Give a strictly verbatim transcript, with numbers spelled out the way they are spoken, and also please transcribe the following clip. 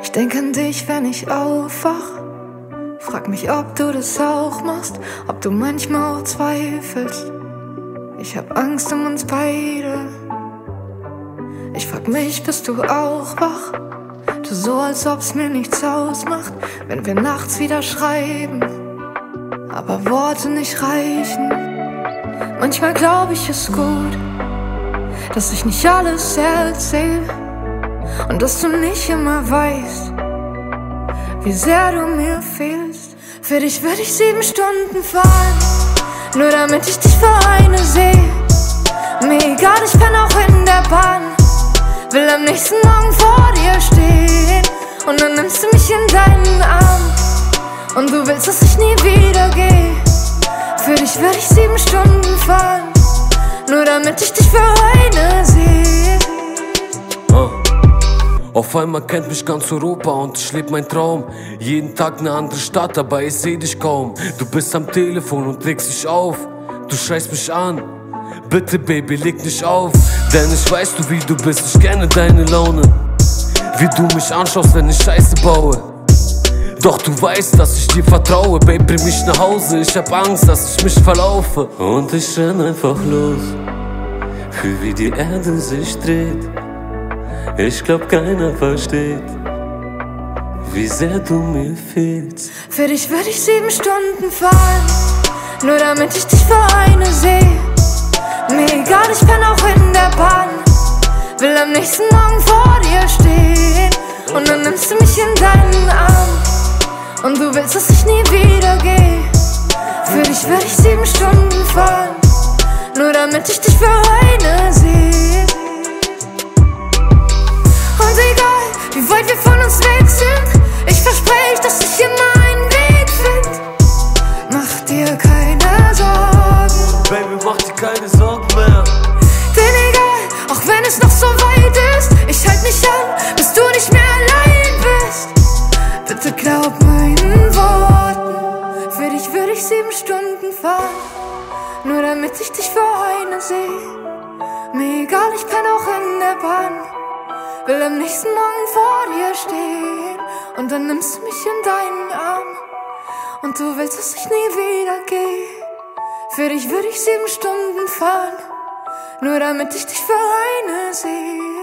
Ich denk an dich, wenn ich aufwach. Frag mich, ob du das auch machst, ob du manchmal auch zweifelst. Ich hab Angst um uns beide. Ich frag mich, bist du auch wach? Du so, als ob's mir nichts ausmacht, wenn wir nachts wieder schreiben, aber Worte nicht reichen. Manchmal glaub ich, es gut, dass ich nicht alles erzähl und dass du nicht immer weißt, wie sehr du mir fehlst. Für dich würde ich sieben Stunden fahren, nur damit ich dich für eine sehe. Mir egal, ich kann auch in der Bahn, will am nächsten Morgen vor dir stehen. Und dann nimmst du mich in deinen Arm und du willst, dass ich nie wieder geh. Für dich würde ich sieben Stunden fahren, nur damit ich dich für eine sehe. Oh. Auf einmal kennt mich ganz Europa und ich leb mein Traum. Jeden Tag eine andere Stadt, aber ich seh dich kaum. Du bist am Telefon und legst dich auf. Du schreist mich an, bitte Baby, leg nicht auf. Denn ich weiß du wie du bist, ich kenne deine Laune. Wie du mich anschaust, wenn ich Scheiße baue. Doch du weißt, dass ich dir vertraue. Baby, bring mich nach Hause, ich hab Angst, dass ich mich verlaufe. Und ich renn einfach los, fühl wie die Erde sich dreht. Ich glaub keiner versteht, wie sehr du mir fehlst. Für dich würde ich sieben Stunden fahren, nur damit ich dich für eine sehe. Mir egal, ich kann auch in der Bahn, will am nächsten Morgen vor dir stehen. Und dann nimmst du mich in deinen Arm und du willst, dass ich nie wieder geh. Für dich würde ich sieben Stunden fahren, nur damit ich dich für eine sehe. Und egal, wie weit wir von uns weg sind, ich verspreche, dass ich immer einen Weg find. Mach dir keine Sorgen, Baby, mach dir keine Sorgen mehr. denn egal, auch wenn es noch so weit ist, ich halt mich an, bis du nicht mehr allein bist. Bitte glaub meinen Worten, für dich würde ich sieben Stunden fahren, nur damit ich dich für eine sehe. Mir egal, ich kann auch in der Bahn, will am nächsten Morgen vor dir stehen. Und dann nimmst du mich in deinen Arm und du willst, dass ich nie wieder geh. Für dich würde ich sieben Stunden fahren, nur damit ich dich für eine sehe.